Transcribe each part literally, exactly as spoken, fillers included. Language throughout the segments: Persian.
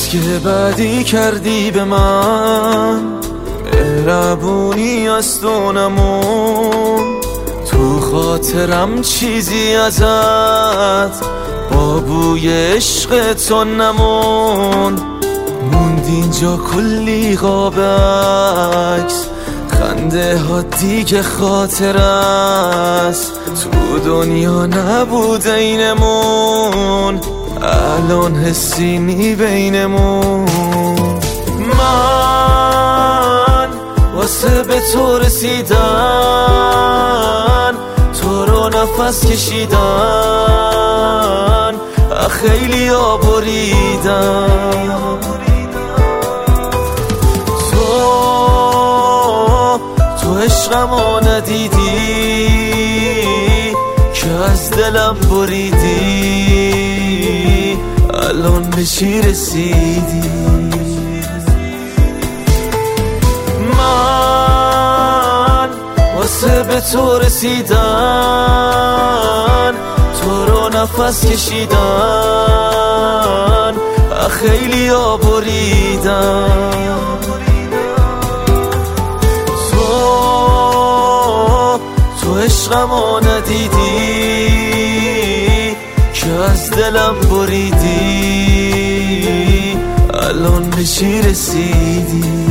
که بدی کردی به من، مهربونی از تو نمون. تو خاطرم چیزی ازت با بوی عشق تو نمون. موند اینجا کلی قاب عکس، خنده ها دیگه خاطر است. تو دنیا نبود اینمون، الان حسی نی بینمون. من واسه به تو رسیدن، تو رو نفس کشیدن، خیلی ها بریدن. تو تو عشقمو ندیدی که از دلم بریدی، الان به چی رسیدی؟ من واسه به تو رسیدن، تو رو نفس کشیدن، خیلی ها بریدن. تو تو عشقمو ندیدی که از دلم بریدی، الان به چی رسیدی؟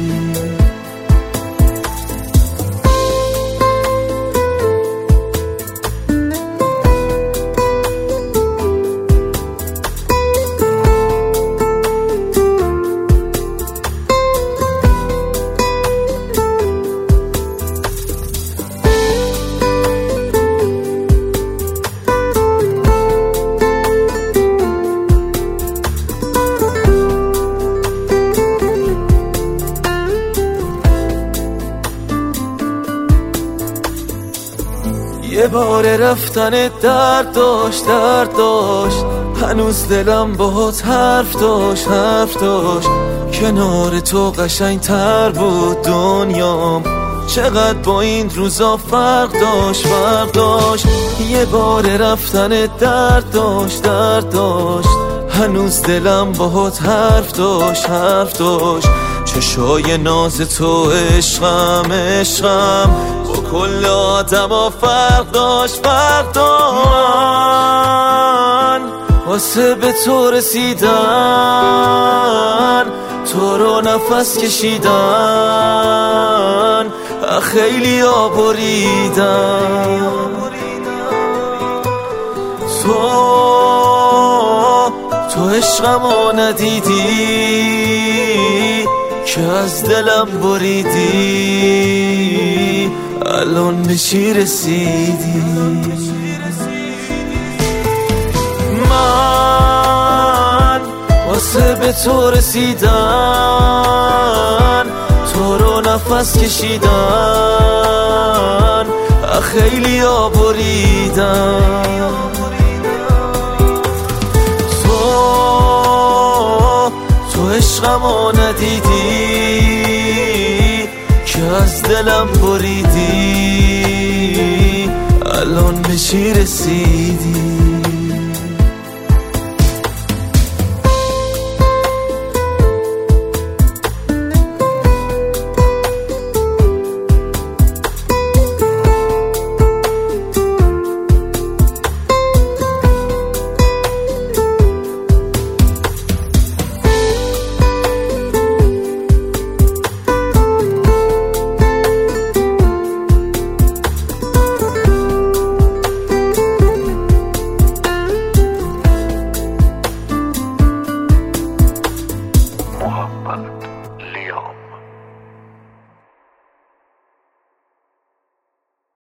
یه بار رفتن درد داشت درد داشت، هنوز دلم باهات حرف داشت حرف داشت. کنار تو قشنگ تر بود دنیام، چقدر با این روزا فرق داشت فرق داشت. یه بار رفتن درد داشت درد داشت، هنوز دلم باهات حرف داشت حرف داشت. چشای ناز تو عشقم عشقم، با کل آدم ها فرق داشت فرق داشت. من واسه به تو رسیدن، تو رو نفس کشیدن، خیلی ها بریدن. تو تو عشقمو ندیدی که از دلم بریدی، الان به چی رسیدی؟ من واسه به تو رسیدن، تو رو نفس کشیدن، خیلی ها بریدن. تو تو عشقمو ندیدی که از دلم بریدی، الان به چی رسیدی؟